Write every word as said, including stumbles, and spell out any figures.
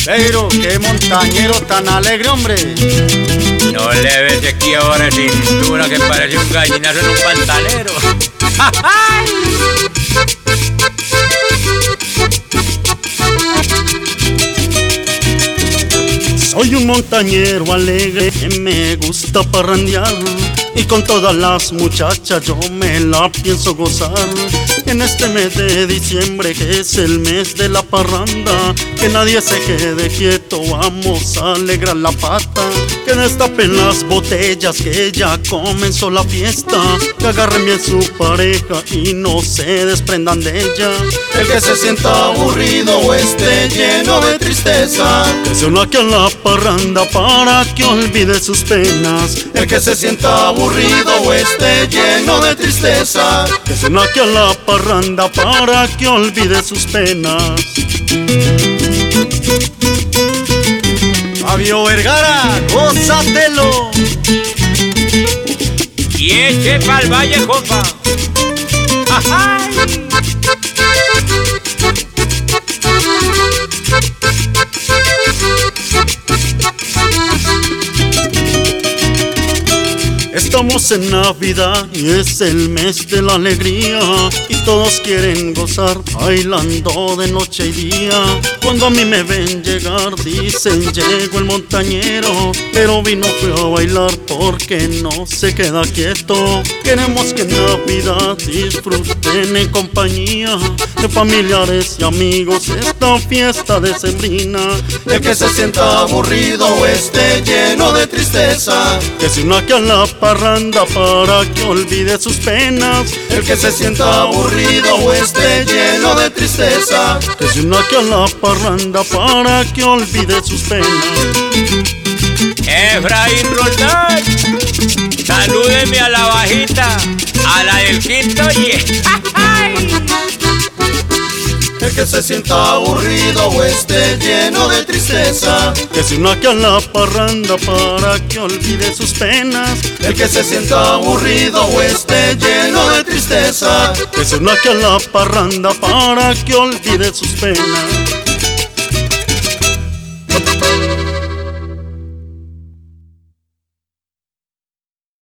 Pero qué montañero tan alegre, hombre. No le ves aquí ahora cintura que parece un gallinazo en un pantalero. Soy un montañero alegre que me gusta parrandear, y con todas las muchachas yo me la pienso gozar. En este mes de diciembre, que es el mes de la parranda, que nadie se quede quieto, vamos a alegrar la pata. Que destapen las botellas, que ya comenzó la fiesta. Que agarren bien su pareja y no se desprendan de ella. El que se sienta aburrido o esté lleno de tristeza, que se una aquí a la parranda para que olvide sus penas. El que se sienta aburrido o esté lleno de tristeza, que se una aquí a la parranda para que olvide sus penas. Fabio Vergara, gózatelo. Y eche pa'l valle, compa. ¡Ajay! Estamos en Navidad y es el mes de la alegría, y todos quieren gozar bailando de noche y día. Cuando a mí me ven llegar dicen llegó el montañero, pero vino fue a bailar porque no se queda quieto. Queremos que en Navidad disfruten en compañía de familiares y amigos esta fiesta decembrina. El que se sienta aburrido o esté lleno de tristeza, que se una aquí a la parranda para que olvide sus penas. El que se sienta aburrido o esté lleno de tristeza, que se una aquí a la parranda para que olvide sus penas. Efraín Roldán, salúdeme a la bajita, a la del quinto y el que se sienta aburrido o esté lleno de tristeza, que se una aquí a la parranda para que olvide sus penas. El que se sienta aburrido o esté lleno de tristeza, que se una aquí a la parranda para que olvide sus penas.